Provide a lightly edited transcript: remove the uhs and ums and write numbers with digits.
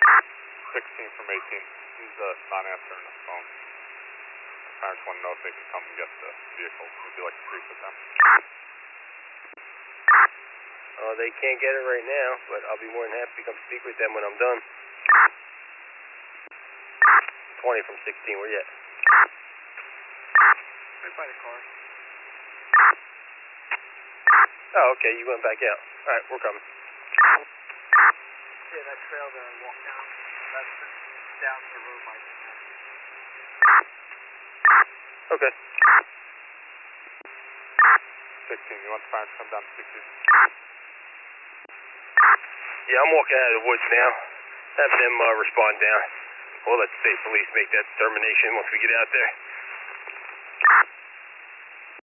16 from 18. He's not answering the phone. Parents want to know if they can come and get the vehicle. Would you like to speak with them? They can't get it right now, but I'll be more than happy to come speak with them when I'm done. 20 from 16, where you at? Right by the car. Oh, okay, you went back out. Alright, we're coming. Yeah, that trail that I walked down, that's down to the road by there. Okay. 16, you want the parents to come down to speak to you? Yeah, I'm walking out of the woods now. Have them respond down. We'll let the state police make that determination once we get out there.